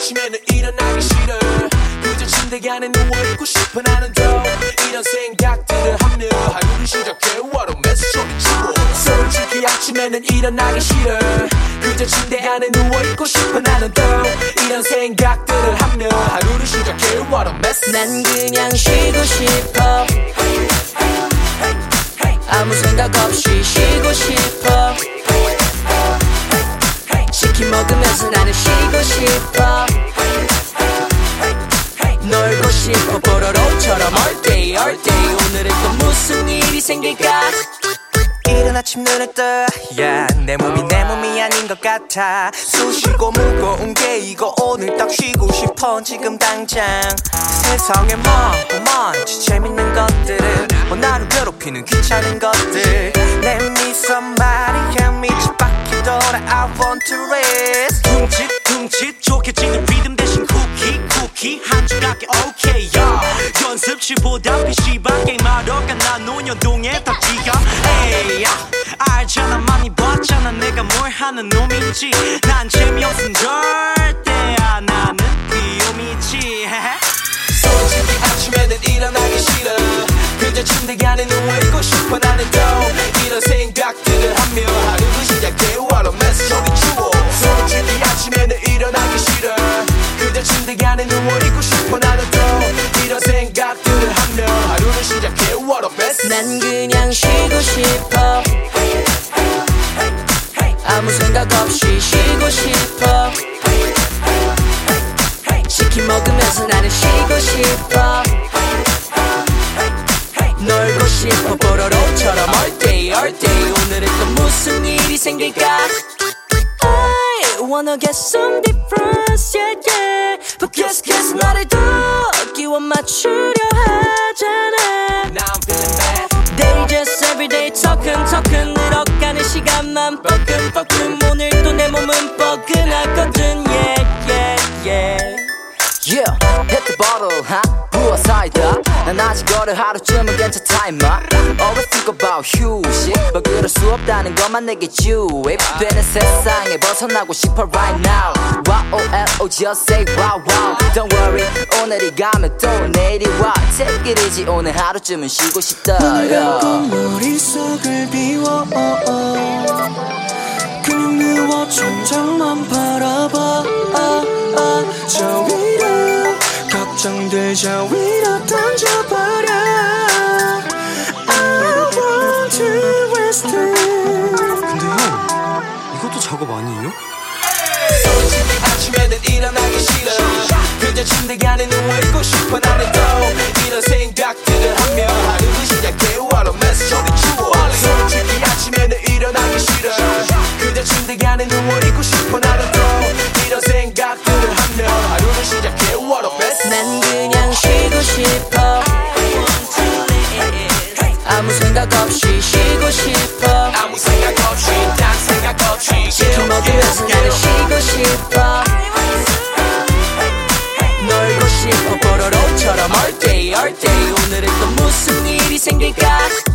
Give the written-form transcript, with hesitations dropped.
아침에는 일어나기 싫어. 그저 침대 안에 누워있고 싶어. 나는 더 이런 생각들을 하며 하루를 시작해. What a mess 소리치고. 솔직히 아침에는 일어나기 싫어. 그저 침대 안에 누워있고 싶어. 나는 더 이런 생각들을 하며 하루를 시작해. What a mess. 난 그냥 쉬고 싶어. 아무 생각 없이 쉬고 싶어. 치킨 먹으면서 나는 쉬고 싶어. 놀고 싶어. 뽀로로처럼 all day all day. 오늘은 또 무슨 일이 생길까. 이른 아침 눈을 떠 yeah, 내 몸이 아닌 것 같아. 쑤시고 무거운 게 이거 오늘 딱 쉬고 싶어. 지금 당장 세상에 먼지 재밌는 것들은 나를 괴롭히는 귀찮은 것들. 내 미소 말이야 미치바퀴 돌아 I want to rest. 둠칫 좋게 찍는 리듬 대신 쿠키 한 조각에 오케이 연습실보다 PC방 게임하러 가. 나 논현동에 탑지가 에이 알잖아 많이 봤잖아 내가 뭘 하는 놈인지. 난 재미없음 절대 안 하는 귀요미지. 솔직히 아침에는 일어나기 싫어. 그저 침대 안에 누워있고 싶어. 나는 또 이런 생각들을 하며 하루를 시작해. What a mess 소리치고. 솔직히 아침에는 일어나기 싫어. 그저 침대 안에 누워있고 싶어. 나는 또 이런 생각들을 하며 하루를 시작해. What a mess. 난 그냥 쉬고 싶어. 아무 생각 없이 쉬고 싶어. 치킨 먹으면서 나는 쉬고 싶어. 놀고 싶어. 뽀로로처럼 all day all day. 오늘은 또 무슨 일이 생길까. I wanna get some difference yeah yeah. But guess 나를 더 끼워 맞추려 하잖아. Now I'm feeling bad. They just everyday talking 늘어가는 시간만 뻐끔 오늘도 내 몸은 뻐근하거든 yeah yeah yeah. Yeah, hit the bottle, huh? 부어 사이다. 난 아직 걸어 하루쯤은 괜찮다 임마. Always think about 휴식. 뭐 그럴 수 없다는 것만 내게 주입 되는 세상에 벗어나고 싶어 right now. Wow, just say wow, wow. Don't worry, 오늘이 가면 또 내일이 와. Take it easy, 오늘 하루쯤은 쉬고 싶다. yeah. 머릿속을 비워 그냥 누워 천장만 바라봐. 저 위로 걱정들 저 위로 던져버려. I want to rest. 근데 형 이것도 작업 아니에요? 솔직히 아침에는 일어나기 싫어. 그저 침대 안에 누워있고 싶어. 나는 또 이런 생각들을 하며 하루를 시작해. What a mess 소리치고. 솔직히 아침에는 일어나기 싫어. 그저 침대 안에 누워있고 싶어. 나는 또 이런 생각들을 하며 하루를 시작해. What a mess. 난 그냥 쉬고 싶어. 아무 생각 없이 쉬고 싶어. 아무 생각 없이 딴 생각 없이 치킨 먹으면서 나는 쉬고 싶어. 놀고 싶어. 뽀로로처럼 all day all day. 오늘은 또 무슨 일이 생길까.